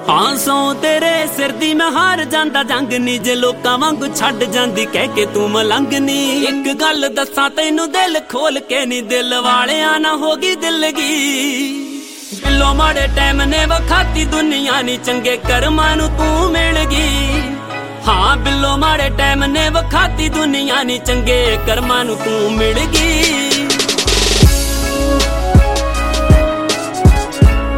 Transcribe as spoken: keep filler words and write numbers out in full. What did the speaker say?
हाँ सौ तेरे सिर दी मैं हार जांदा जंग नी जे लोकां वांगू छड्ड जांदी कह के तू मलंग नी। एक गल दसां तैनू दिल खोल के नी दिल वालियां ना होगी दिलगी। बिल्लो माड़े टाइम ने वखाती दुनिया नी चंगे कर्मां नू तू मिल गई। हाँ बिल्लो माड़े टाइम ने वखाती दुनिया नी चंगे कर्मां नू तू मिल गई।